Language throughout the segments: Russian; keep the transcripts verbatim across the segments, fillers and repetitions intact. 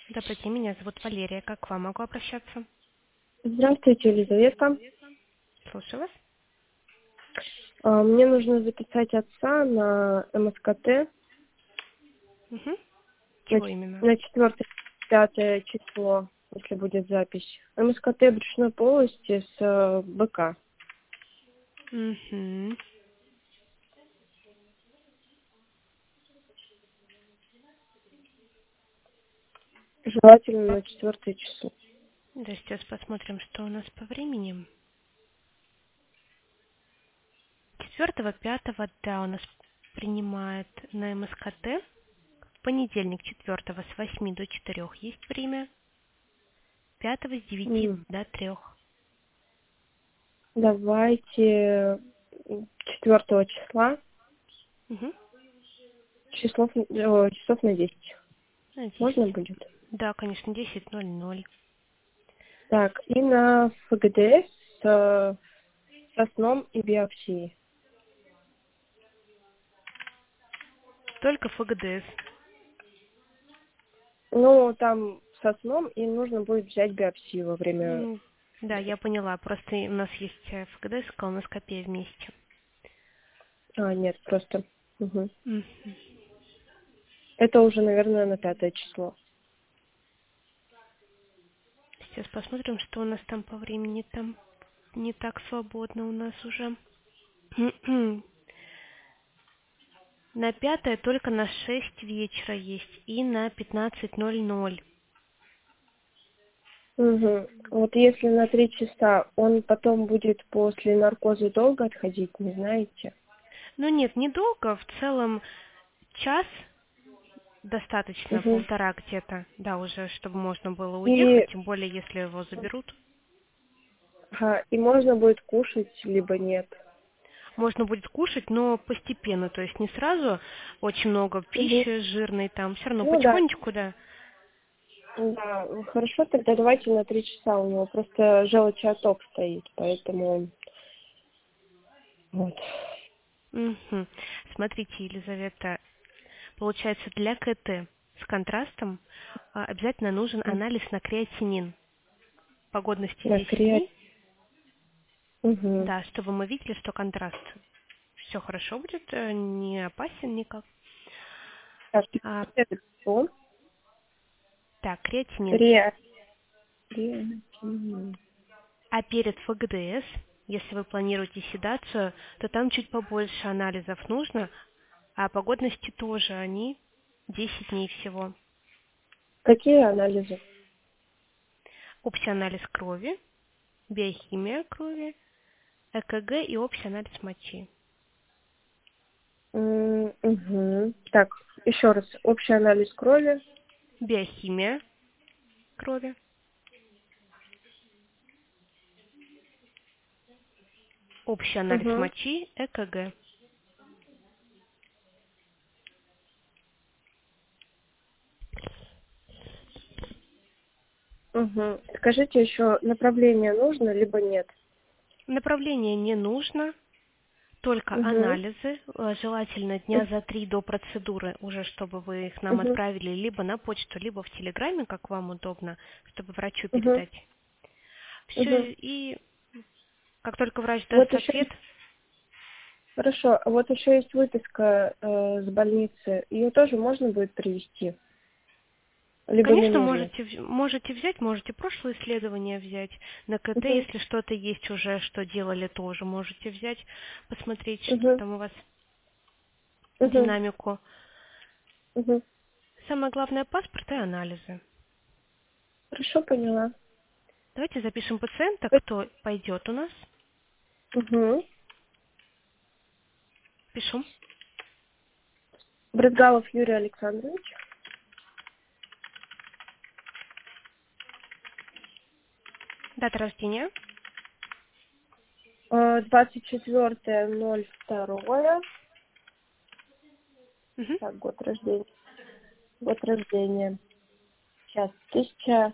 Добрый день, меня зовут Валерия. Как к вам могу обращаться? Здравствуйте, Елизавета. Слушаю вас. А, Мне нужно записать отца на МСКТ Угу. на Чего именно? четвёртое-пятое число, если будет запись. МСКТ брюшной полости с э, БК. Угу. Желательно на четвертое число. Да, сейчас посмотрим, что у нас по времени. Четвертого, пятого, да, у нас принимает на МСКТ. В понедельник четвертого с восьми до четырех есть время. Пятого с девяти М, до трех. Давайте четвертого числа, Угу. числов, э, часов на десять. На Можно десять. будет? Да, конечно, десять ноль ноль. Так, и на ФГДС с, э, со сном и биопсией. Только ФГДС. Ну, там со сном, и нужно будет взять биопсию во время... М, Да, я поняла. Просто у нас есть э, ФГДС и колоноскопия вместе. А, нет, просто... Мгм. Мгм. Это уже, наверное, на пятое число. Сейчас посмотрим, что у нас там по времени. Там не так свободно у нас уже. На пятое только на шесть вечера есть и на пятнадцать ноль ноль. Угу. Вот если на три часа, он потом будет после наркоза долго отходить, не знаете? Ну нет, недолго. В целом час достаточно, Угу. полтора где-то. Да, уже, чтобы можно было уехать, И, тем более, если его заберут. ага, и можно будет кушать, либо нет. Можно будет кушать, но постепенно, то есть не сразу очень много Угу. пищи жирной там, все равно Ну да, потихонечку, да. да, хорошо, тогда давайте на три часа, у него просто желчеоток стоит, поэтому вот. Мгм. Смотрите, Елизавета, получается, для КТ с контрастом а, обязательно нужен М, анализ на креатинин по годности На десять креат. дней, Угу. да, чтобы мы видели, что контраст все хорошо будет, э, не опасен никак. Так, А, это что? так, креатинин. Креат. Креатинин. А перед ФГДС, если вы планируете седацию, то там чуть побольше анализов нужно, а по годности тоже они десять дней всего. Какие анализы? Общий анализ крови, биохимия крови, ЭКГ и общий анализ мочи. М, Угу. Так, еще раз. Общий анализ крови. Биохимия крови, общий анализ Угу. мочи, ЭКГ. Угу. Скажите еще, направление нужно, либо нет? Направление не нужно, только Угу. анализы, э, желательно дня за три до процедуры, уже чтобы вы их нам Угу. отправили либо на почту, либо в Телеграме, как вам удобно, чтобы врачу Угу. передать. Угу. Все, и как только врач Вот даст еще ответ, есть, хорошо, а вот еще есть выписка э, с больницы. Ее тоже можно будет привезти? Либо не конечно, нужно? можете, вз- можете взять, можете прошлое исследование взять на КТ, Угу. если что-то есть уже, что делали, тоже можете взять, посмотреть, что Угу. там у вас, Угу. динамику. Угу. Самое главное паспорт и анализы. Хорошо, поняла. Давайте запишем пациента, кто пойдет у нас. Угу. Пишу. Брызгалов Юрий Александрович. Дата рождения. Э, двадцать четвёртое ноль второе. Мгм. Так, год рождения. Год рождения. Сейчас, тысяча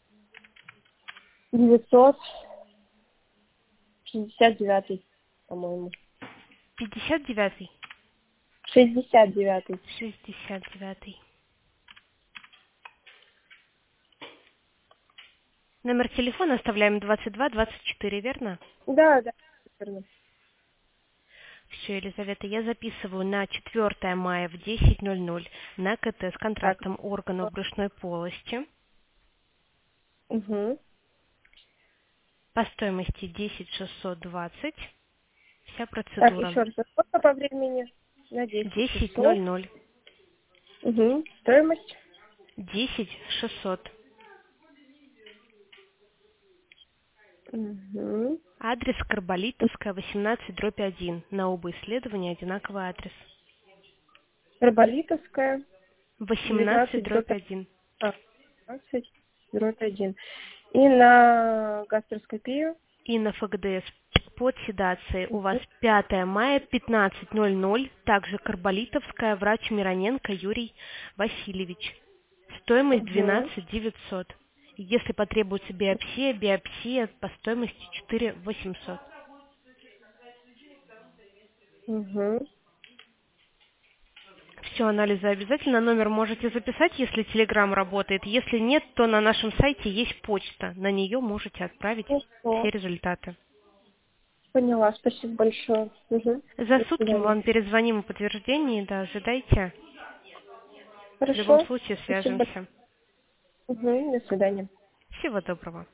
девятьсот шестьдесят девятый, по-моему. пятьдесят девятый. Шестьдесят девятый. шестьдесят девятый. Номер телефона оставляем двадцать два двадцать четыре, верно? Да, да, верно. Все, Елизавета, я записываю на четвёртое мая в десять ноль ноль на КТ с Так. контрастом органов брюшной полости Угу. по стоимости десять шестьсот двадцать. Вся Так, процедура. еще раз, а сколько по времени? На десять десять ноль шестьсот. ноль. Угу. Стоимость? десять шестьсот. Угу. Адрес Карболитовская, восемнадцать, дробь один. На оба исследования одинаковый адрес. Арболитовская, восемнадцать, девятнадцать дробь дробь один. двадцать дробь один. И на гастроскопию? И на ФГДС под седацией у вас пятое мая, пятнадцать ноль ноль. Также Карболитовская, врач Мироненко Юрий Васильевич. Стоимость Угу. двенадцать девятьсот. Если потребуется биопсия, биопсия по стоимости четыре восемьсот. Угу. Все, анализы обязательно. Номер можете записать, если Телеграм работает. Если нет, то на нашем сайте есть почта. На нее можете отправить все Хорошо. результаты. Поняла, спасибо большое. Угу. За До сутки мы свидания. вам перезвоним о подтверждении, да, ожидайте. В любом Хорошо. случае Спасибо. свяжемся. Угу. До свидания. Всего доброго.